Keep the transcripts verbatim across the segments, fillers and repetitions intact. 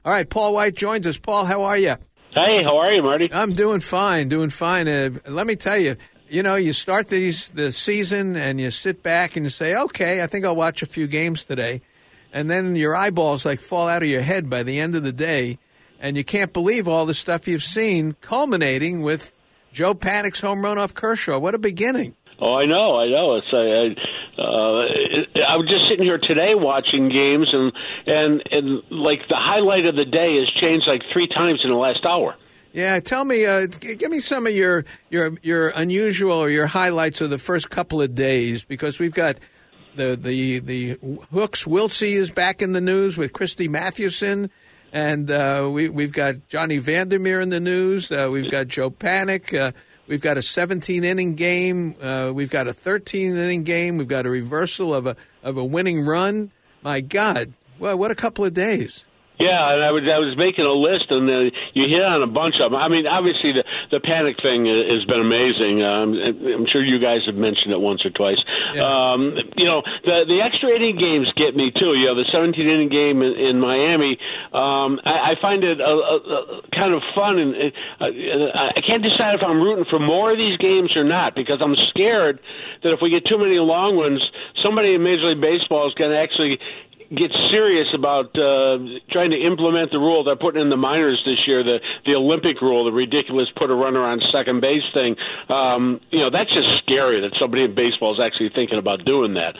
All right, Paul White joins us. Paul, how are you? Hey, how are you, Marty? I'm doing fine, doing fine. Uh, let me tell you, you know, you start these the season and you sit back and you say, okay, I think I'll watch a few games today. And then your eyeballs like fall out of your head by the end of the day, and you can't believe all the stuff you've seen, culminating with Joe Panik's home run off Kershaw. What a beginning. Oh, I know, I know. It's I, uh, it, I was just sitting here today watching games, and, and and like the highlight of the day has changed like three times in the last hour. Yeah, tell me, uh, give me some of your your your unusual or your highlights of the first couple of days, because we've got the the the Hooks Wiltsey is back in the news with Christy Mathewson, and uh, we we've got Johnny Vandermeer in the news. Uh, we've got Joe Panik. Uh, we've got a seventeen inning game. Uh, we've got a thirteen inning game. We've got a reversal of a of a winning run. My God, well, what a couple of days. Yeah, and I was I was making a list, and uh, you hit on a bunch of them. I mean, obviously the the Panik thing has been amazing. Um, I'm sure you guys have mentioned it once or twice. Yeah. Um, you know, the the extra inning games get me too. You know, the seventeen inning game in, in Miami. Um, I, I find it a, a, a kind of fun, and uh, I can't decide if I'm rooting for more of these games or not, because I'm scared that if we get too many long ones, somebody in Major League Baseball is going to actually get serious about uh, trying to implement the rule they're putting in the minors this year, the the Olympic rule, the ridiculous put a runner on second base thing. Um, you know, that's just scary that somebody in baseball is actually thinking about doing that.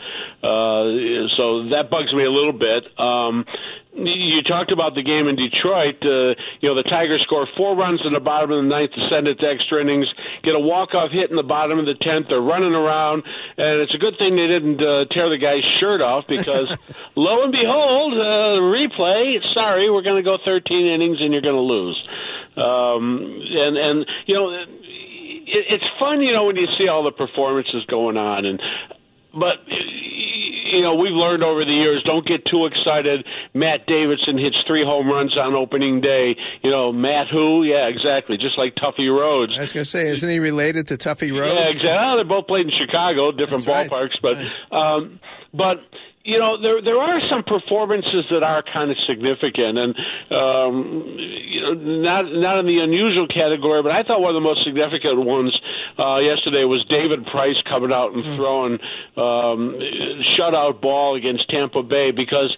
Uh, so that bugs me a little bit. Um, you talked about the game in Detroit. Uh, you know, the Tigers score four runs in the bottom of the ninth to send it to extra innings, get a walk-off hit in the bottom of the tenth. They're running around, and it's a good thing they didn't uh, tear the guy's shirt off, because lo and behold, uh, replay, sorry, we're going to go thirteen innings and you're going to lose. Um, and, and, you know, it, it's fun, you know, when you see all the performances going on, and but you know, we've learned over the years, don't get too excited. Matt Davidson hits three home runs on opening day. You know, Matt who? Yeah, exactly. Just like Tuffy Rhodes. I was going to say, isn't he related to Tuffy Rhodes? Yeah, exactly. Oh, they both played in Chicago, different That's ballparks. Right. But, right. Um, but you know, there there are some performances that are kind of significant, and um, you know, not not in the unusual category, but I thought one of the most significant ones uh, yesterday was David Price coming out and mm. throwing um, shutout ball against Tampa Bay, because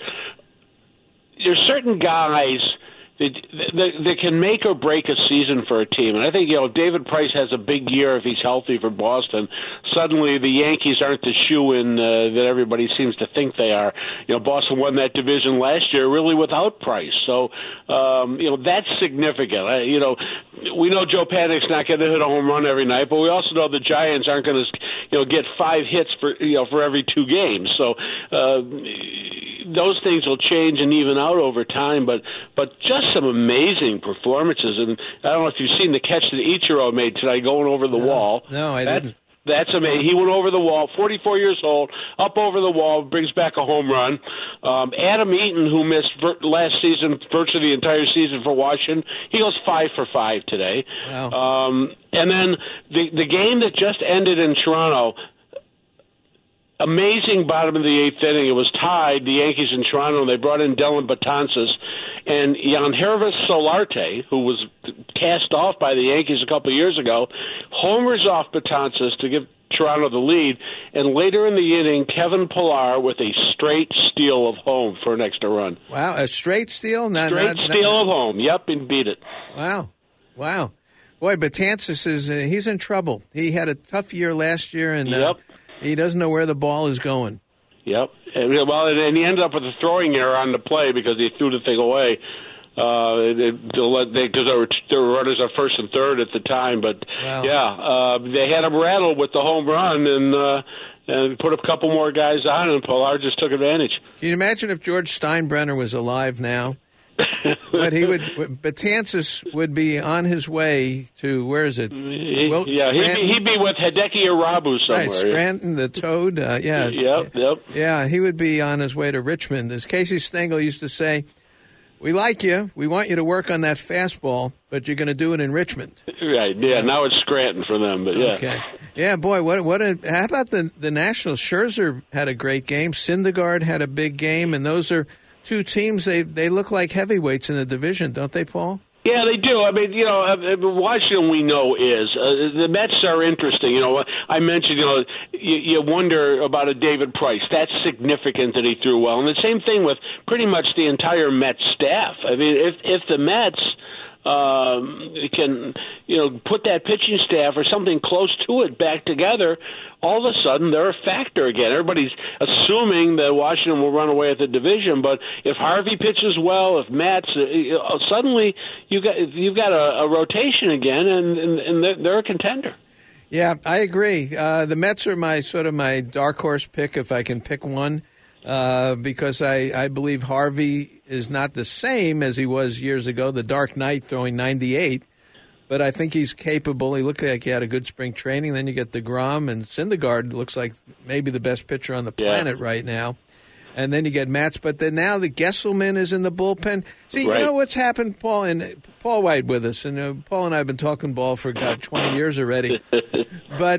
there's certain guys that, that, that can make or break a season for a team. And I think, you know, if David Price has a big year, if he's healthy for Boston, suddenly the Yankees aren't the shoe-in uh, that everybody seems to think they are. You know, Boston won that division last year really without Price. So, um, you know, that's significant. I, you know, we know Joe Panik's not going to hit a home run every night, but we also know the Giants aren't going to, you know, get five hits for, you know, for every two games. So, uh, those things will change and even out over time, but but just some amazing performances. And I don't know if you've seen the catch that Ichiro made tonight going over the no, wall. No, I that's, didn't. That's amazing. He went over the wall, forty-four years old, up over the wall, brings back a home run. Um, Adam Eaton, who missed vir- last season, virtually the entire season for Washington, he goes five for five today. Wow. Um, and then the the game that just ended in Toronto, amazing bottom of the eighth inning. It was tied, the Yankees in Toronto, and they brought in Dellin Betances. And Yangervis Solarte, who was cast off by the Yankees a couple of years ago, homers off Betances to give Toronto the lead. And later in the inning, Kevin Pillar with a straight steal of home for an extra run. Wow, a straight steal? Not, straight not, steal not, of home, yep, and beat it. Wow, wow. Boy, Betances, is uh, he's in trouble. He had a tough year last year, and uh, yep. he doesn't know where the ball is going. Yep. Well, and he ended up with a throwing error on the play because he threw the thing away. Uh, because they, there were there were runners at first and third at the time, but wow. yeah, uh, they had him rattled with the home run and uh, and put a couple more guys on, and Pillar just took advantage. Can you imagine if George Steinbrenner was alive now? But he would, Betances would be on his way to, where is it? He, Wilt, yeah, he'd be, he'd be with Hideki Irabu somewhere. Right, Scranton, the Toad. Uh, yeah, yep, yep. Yeah, he would be on his way to Richmond. As Casey Stengel used to say, we like you. We want you to work on that fastball, but you're going to do it in Richmond. Right. Yeah. Now it's Scranton for them, but yeah. Okay. Yeah, boy. What? What? A, how about the the Nationals? Scherzer had a great game. Syndergaard had a big game, and those are two teams, they, they look like heavyweights in the division, don't they, Paul? Yeah, they do. I mean, you know, Washington we know is. Uh, the Mets are interesting. You know, I mentioned, you know, you, you wonder about a David Price. That's significant that he threw well. And the same thing with pretty much the entire Mets staff. I mean, if if the Mets um, can, you know, put that pitching staff or something close to it back together, all of a sudden they're a factor again. Everybody's assuming that Washington will run away at the division, but if Harvey pitches well, if Matt's, uh, suddenly you got you've got a, a rotation again, and, and, and they're, they're a contender. Yeah, I agree. Uh, the Mets are my sort of my dark horse pick if I can pick one, uh, because I, I believe Harvey is not the same as he was years ago, the Dark Knight throwing ninety-eight. But I think he's capable. He looked like he had a good spring training. Then you get DeGrom, and Syndergaard looks like maybe the best pitcher on the planet yeah. right now. And then you get Matz. But then now the Gesselman is in the bullpen. See, right. you know what's happened, Paul? And Paul White with us. And uh, Paul and I have been talking ball for, God, twenty years already. But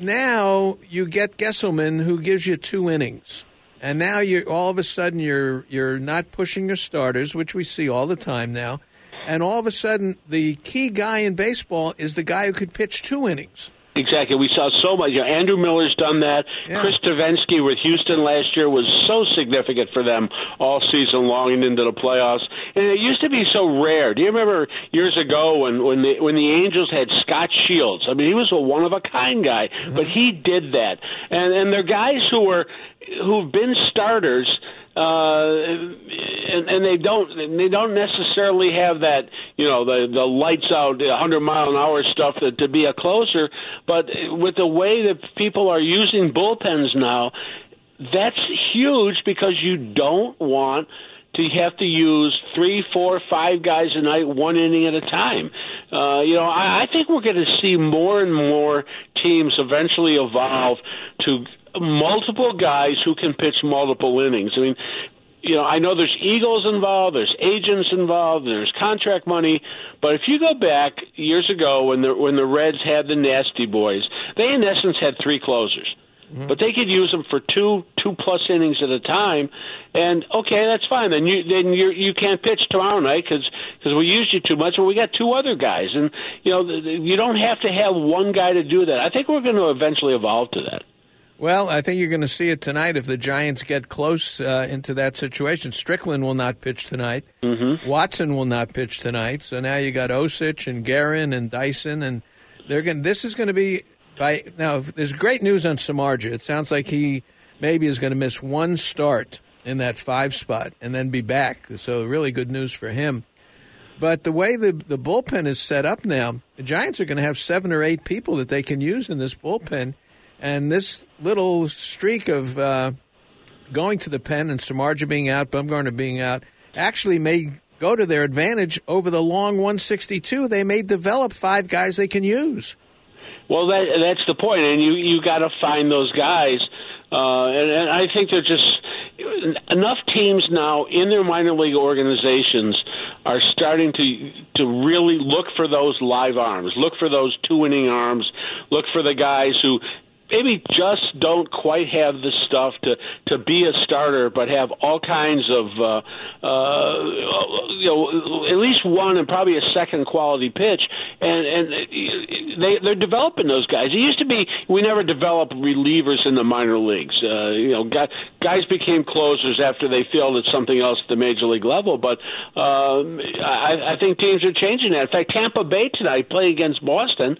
now you get Gesselman, who gives you two innings. And now you're all of a sudden you're you're not pushing your starters, which we see all the time now. And all of a sudden, the key guy in baseball is the guy who could pitch two innings. Exactly. We saw so much. You know, Andrew Miller's done that. Yeah. Chris Tavensky with Houston last year was so significant for them all season long and into the playoffs. And it used to be so rare. Do you remember years ago when, when, the, when the Angels had Scott Shields? I mean, he was a one-of-a-kind guy, mm-hmm. but he did that. And, and they're guys who were who've been starters – Uh, and, and they don't they don't necessarily have that, you know, the the lights out one hundred mile an hour stuff that, to be a closer. But with the way that people are using bullpens now, that's huge because you don't want to have to use three, four, five guys a night, one inning at a time. Uh, you know, I, I think we're going to see more and more teams eventually evolve to multiple guys who can pitch multiple innings. I mean, you know, I know there's egos involved, there's agents involved, there's contract money, but if you go back years ago when the when the Reds had the Nasty Boys, they in essence had three closers. Mm-hmm. But they could use them for two two plus innings at a time, and okay, that's fine. Then you then you you can't pitch tomorrow night because because we used you too much. Well, we got two other guys, and you know you don't have to have one guy to do that. I think we're going to eventually evolve to that. Well, I think you're going to see it tonight if the Giants get close uh, into that situation. Strickland will not pitch tonight. Mm-hmm. Watson will not pitch tonight. So now you got Osich and Guerin and Dyson, and they're going. This is going to be by now. There's great news on Samardzija. It sounds like he maybe is going to miss one start in that five spot and then be back. So really good news for him. But the way the the bullpen is set up now, the Giants are going to have seven or eight people that they can use in this bullpen. And this little streak of uh, going to the pen and Samardzija being out, Bumgarner being out, actually may go to their advantage over the long one sixty-two. They may develop five guys they can use. Well, that, that's the point, and you you got to find those guys. Uh, and, and I think they're just enough teams now in their minor league organizations are starting to to really look for those live arms, look for those two inning arms, look for the guys who maybe just don't quite have the stuff to, to be a starter, but have all kinds of, uh, uh, you know, at least one and probably a second quality pitch. And, and they, they're developing those guys. It used to be we never developed relievers in the minor leagues. Uh, you know, guys became closers after they failed at something else at the major league level. But um, I, I think teams are changing that. In fact, Tampa Bay tonight, playing against Boston,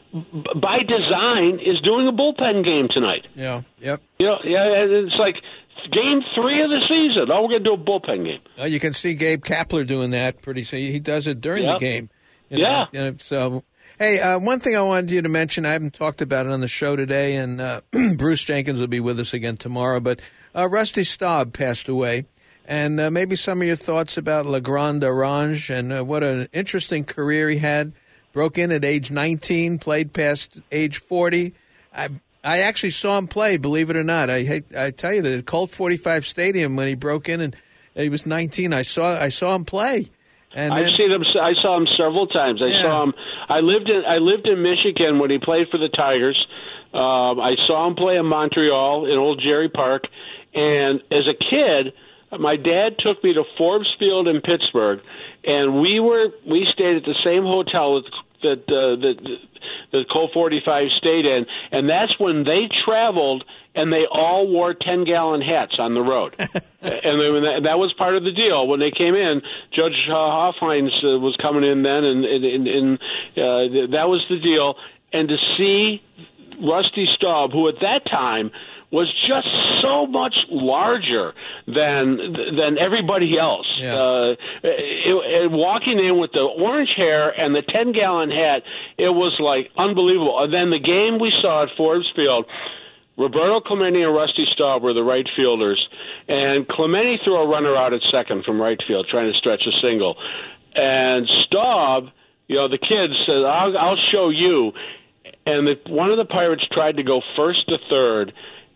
by design, is doing a bullpen game tonight. Yeah, yep. You know, yeah, it's like game three of the season. Oh, we're going to do a bullpen game. Well, you can see Gabe Kapler doing that pretty soon. He does it during yep. the game. You know? Yeah. You know, so, hey, uh, one thing I wanted you to mention, I haven't talked about it on the show today, and uh, Bruce Jenkins will be with us again tomorrow, but uh, Rusty Staub passed away. And uh, maybe some of your thoughts about Legrand Orange and uh, what an interesting career he had. Broke in at age nineteen, played past age forty. I I actually saw him play, believe it or not. I hate, I tell you, the Colt forty-five Stadium when he broke in and he was nineteen. I saw I saw him play. And I've then, seen him. I saw him several times. I yeah. saw him. I lived in I lived in Michigan when he played for the Tigers. Um, I saw him play in Montreal in Old Jerry Park, and as a kid, my dad took me to Forbes Field in Pittsburgh, and we were we stayed at the same hotel that that uh, that the Colt forty-five stayed in, and that's when they traveled. And they all wore ten-gallon hats on the road. and they, that was part of the deal. When they came in, Judge uh, Hoffheinz uh, was coming in then, and, and, and, and uh, that was the deal. And to see Rusty Staub, who at that time was just so much larger than than everybody else. Yeah. Uh, it, it, walking in with the orange hair and the ten-gallon hat, it was, like, unbelievable. And then the game we saw at Forbes Field, Roberto Clemente and Rusty Staub were the right fielders, and Clemente threw a runner out at second from right field, trying to stretch a single. And Staub, you know, the kid said, I'll, I'll show you. And the, one of the Pirates tried to go first to third,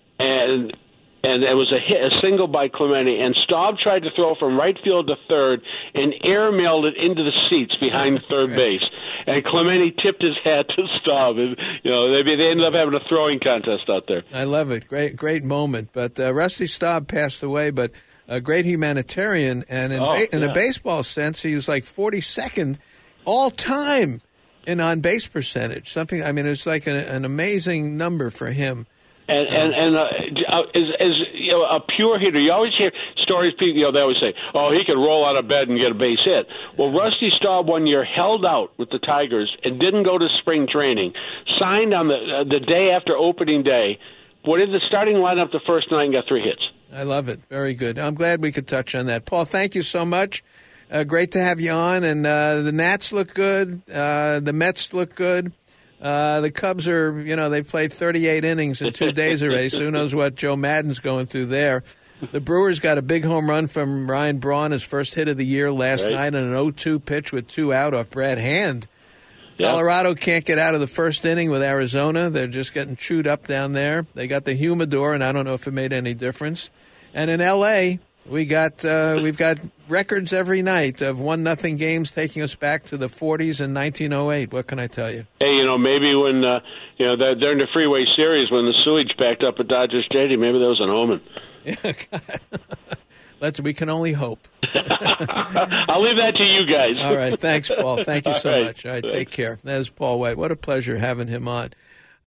and and it was a hit, a single by Clemente, and Staub tried to throw from right field to third and airmailed it into the seats behind third base. And Clemente tipped his hat to Staub. And, you know, they, they ended up having a throwing contest out there. I love it. Great, great moment. But uh, Rusty Staub passed away, but a great humanitarian. And in, oh, ba- in yeah. a baseball sense, he was like forty-second all time in on-base percentage. Something, I mean, it was like an, an amazing number for him. And so. and and uh, as, as you know, a pure hitter, you always hear stories. People, you know, they always say, "Oh, he could roll out of bed and get a base hit." Well, Rusty Staub one year held out with the Tigers and didn't go to spring training. Signed on the uh, the day after opening day. Went in the starting lineup the first night and got three hits. I love it. Very good. I'm glad we could touch on that, Paul. Thank you so much. Uh, great to have you on. And uh, the Nats look good. Uh, the Mets look good. Uh, the Cubs are, you know, they've played thirty-eight innings in two days already, so who knows what Joe Madden's going through there. The Brewers got a big home run from Ryan Braun, his first hit of the year last right. night on an oh two pitch with two out off Brad Hand. Yeah. Colorado can't get out of the first inning with Arizona. They're just getting chewed up down there. They got the humidor, and I don't know if it made any difference. And in L A, we got uh, we've got records every night of one nothing games taking us back to the forties and nineteen oh eight. What can I tell you? Hey, you know, maybe when uh, you know they're, they're in the Freeway Series when the sewage backed up at Dodger Stadium, maybe that was an omen. Yeah, God. Let's. We can only hope. I'll leave that to you guys. All right, thanks, Paul. Thank you so All right. much. All right, Thanks. take care. That is Paul White. What a pleasure having him on.